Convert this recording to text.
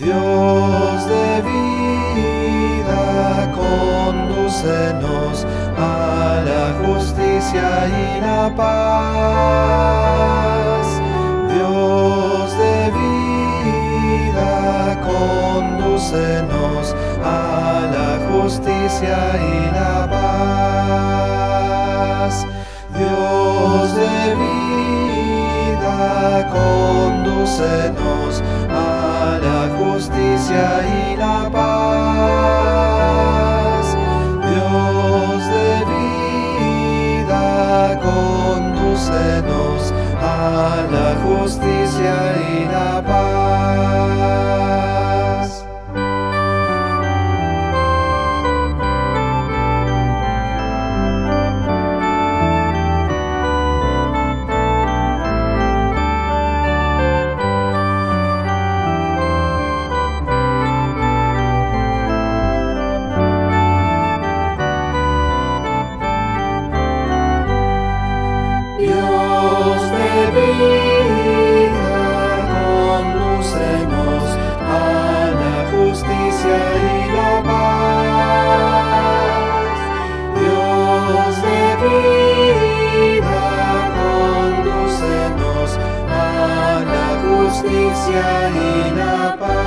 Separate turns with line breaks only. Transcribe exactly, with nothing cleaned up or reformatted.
Dios de vida, condúcenos a la justicia y la paz. Dios de vida, condúcenos a la justicia y la paz. Dios de vida, condúcenos a la justicia y la paz. Dios de vida, condúcenos a la justicia y la paz. Justicia y la paz.